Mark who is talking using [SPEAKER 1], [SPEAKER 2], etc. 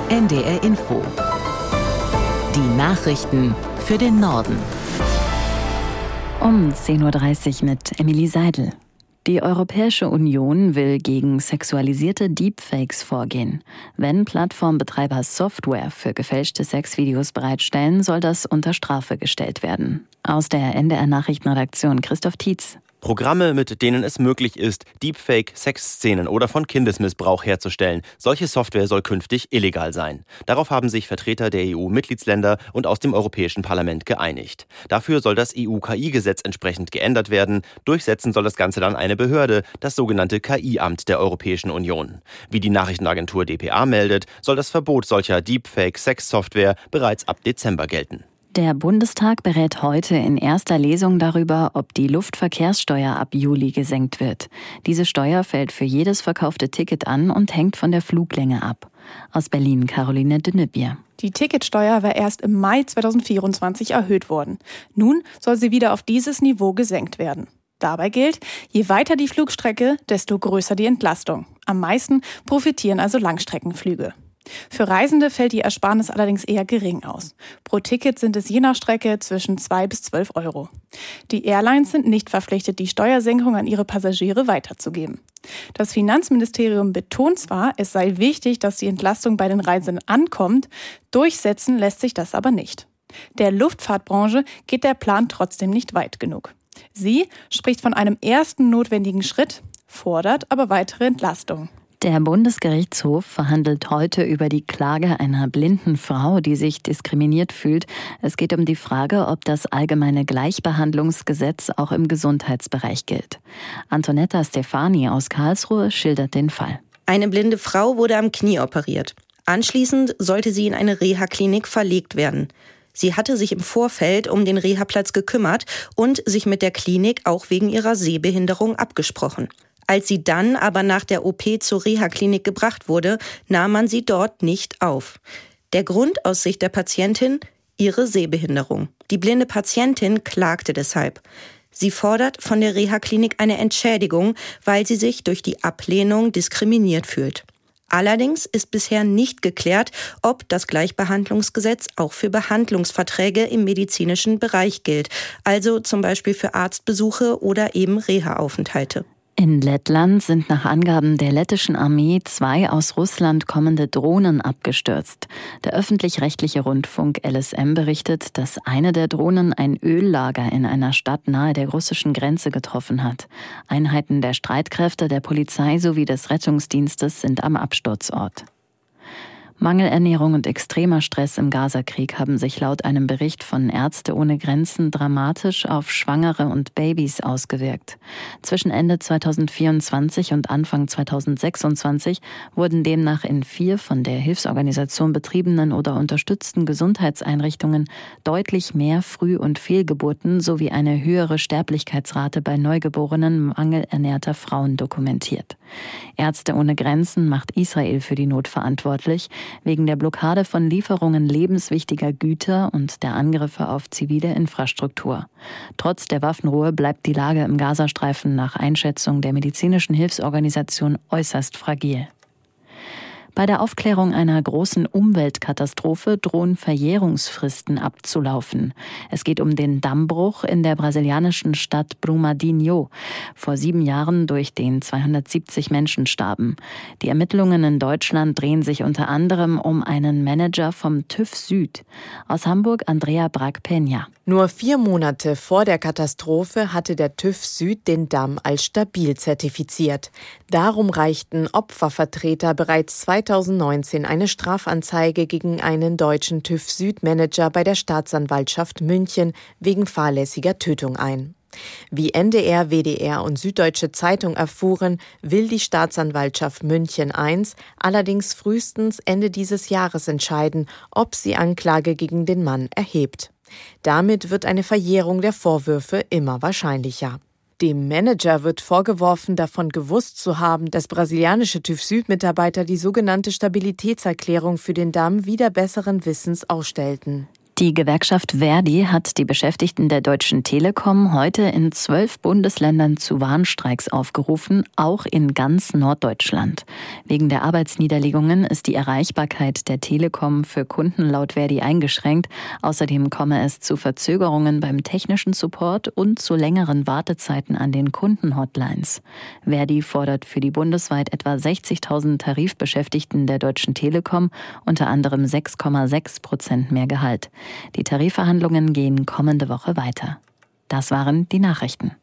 [SPEAKER 1] NDR Info. Die Nachrichten für den Norden.
[SPEAKER 2] Um 10.30 Uhr mit Emilie Seidel. Die Europäische Union will gegen sexualisierte Deepfakes vorgehen. Wenn Plattformbetreiber Software für gefälschte Sexvideos bereitstellen, soll das unter Strafe gestellt werden. Aus der NDR-Nachrichtenredaktion Christoph Tietz.
[SPEAKER 3] Programme, mit denen es möglich ist, Deepfake-Sexszenen oder von Kindesmissbrauch herzustellen. Solche Software soll künftig illegal sein. Darauf haben sich Vertreter der EU-Mitgliedsländer und aus dem Europäischen Parlament geeinigt. Dafür soll das EU-KI-Gesetz entsprechend geändert werden. Durchsetzen soll das Ganze dann eine Behörde, das sogenannte KI-Amt der Europäischen Union. Wie die Nachrichtenagentur dpa meldet, soll das Verbot solcher Deepfake-Sex-Software bereits ab Dezember gelten.
[SPEAKER 2] Der Bundestag berät heute in erster Lesung darüber, ob die Luftverkehrssteuer ab Juli gesenkt wird. Diese Steuer fällt für jedes verkaufte Ticket an und hängt von der Fluglänge ab. Aus Berlin Caroline Dünnebier.
[SPEAKER 4] Die Ticketsteuer war erst im Mai 2024 erhöht worden. Nun soll sie wieder auf dieses Niveau gesenkt werden. Dabei gilt, je weiter die Flugstrecke, desto größer die Entlastung. Am meisten profitieren also Langstreckenflüge. Für Reisende fällt die Ersparnis allerdings eher gering aus. Pro Ticket sind es je nach Strecke zwischen 2 bis 12 Euro. Die Airlines sind nicht verpflichtet, die Steuersenkung an ihre Passagiere weiterzugeben. Das Finanzministerium betont zwar, es sei wichtig, dass die Entlastung bei den Reisenden ankommt, durchsetzen lässt sich das aber nicht. Der Luftfahrtbranche geht der Plan trotzdem nicht weit genug. Sie spricht von einem ersten notwendigen Schritt, fordert aber weitere Entlastung.
[SPEAKER 2] Der Bundesgerichtshof verhandelt heute über die Klage einer blinden Frau, die sich diskriminiert fühlt. Es geht um die Frage, ob das allgemeine Gleichbehandlungsgesetz auch im Gesundheitsbereich gilt. Antonetta Stefani aus Karlsruhe schildert den Fall.
[SPEAKER 5] Eine blinde Frau wurde am Knie operiert. Anschließend sollte sie in eine Reha-Klinik verlegt werden. Sie hatte sich im Vorfeld um den Reha-Platz gekümmert und sich mit der Klinik auch wegen ihrer Sehbehinderung abgesprochen. Als sie dann aber nach der OP zur Reha-Klinik gebracht wurde, nahm man sie dort nicht auf. Der Grund aus Sicht der Patientin? Ihre Sehbehinderung. Die blinde Patientin klagte deshalb. Sie fordert von der Reha-Klinik eine Entschädigung, weil sie sich durch die Ablehnung diskriminiert fühlt. Allerdings ist bisher nicht geklärt, ob das Gleichbehandlungsgesetz auch für Behandlungsverträge im medizinischen Bereich gilt, also zum Beispiel für Arztbesuche oder eben Reha-Aufenthalte.
[SPEAKER 2] In Lettland sind nach Angaben der lettischen Armee 2 aus Russland kommende Drohnen abgestürzt. Der öffentlich-rechtliche Rundfunk LSM berichtet, dass eine der Drohnen ein Öllager in einer Stadt nahe der russischen Grenze getroffen hat. Einheiten der Streitkräfte, der Polizei sowie des Rettungsdienstes sind am Absturzort. Mangelernährung und extremer Stress im Gazakrieg haben sich laut einem Bericht von Ärzte ohne Grenzen dramatisch auf Schwangere und Babys ausgewirkt. Zwischen Ende 2024 und Anfang 2026 wurden demnach in 4 von der Hilfsorganisation betriebenen oder unterstützten Gesundheitseinrichtungen deutlich mehr Früh- und Fehlgeburten sowie eine höhere Sterblichkeitsrate bei neugeborenen mangelernährter Frauen dokumentiert. Ärzte ohne Grenzen macht Israel für die Not verantwortlich, wegen der Blockade von Lieferungen lebenswichtiger Güter und der Angriffe auf zivile Infrastruktur. Trotz der Waffenruhe bleibt die Lage im Gazastreifen nach Einschätzung der medizinischen Hilfsorganisation äußerst fragil. Bei der Aufklärung einer großen Umweltkatastrophe drohen Verjährungsfristen abzulaufen. Es geht um den Dammbruch in der brasilianischen Stadt Brumadinho, vor 7 Jahren, durch den 270 Menschen starben. Die Ermittlungen in Deutschland drehen sich unter anderem um einen Manager vom TÜV Süd. Aus Hamburg Andrea Brag-Peña.
[SPEAKER 6] Nur 4 Monate vor der Katastrophe hatte der TÜV Süd den Damm als stabil zertifiziert. Darum reichten Opfervertreter bereits 2019 eine Strafanzeige gegen einen deutschen TÜV Süd-Manager bei der Staatsanwaltschaft München wegen fahrlässiger Tötung ein. Wie NDR, WDR und Süddeutsche Zeitung erfuhren, will die Staatsanwaltschaft München I allerdings frühestens Ende dieses Jahres entscheiden, ob sie Anklage gegen den Mann erhebt. Damit wird eine Verjährung der Vorwürfe immer wahrscheinlicher. Dem Manager wird vorgeworfen, davon gewusst zu haben, dass brasilianische TÜV-Süd-Mitarbeiter die sogenannte Stabilitätserklärung für den Damm wider besseren Wissens ausstellten.
[SPEAKER 2] Die Gewerkschaft ver.di hat die Beschäftigten der Deutschen Telekom heute in 12 Bundesländern zu Warnstreiks aufgerufen, auch in ganz Norddeutschland. Wegen der Arbeitsniederlegungen ist die Erreichbarkeit der Telekom für Kunden laut ver.di eingeschränkt. Außerdem komme es zu Verzögerungen beim technischen Support und zu längeren Wartezeiten an den Kundenhotlines. ver.di fordert für die bundesweit etwa 60.000 Tarifbeschäftigten der Deutschen Telekom unter anderem 6,6% mehr Gehalt. Die Tarifverhandlungen gehen kommende Woche weiter. Das waren die Nachrichten.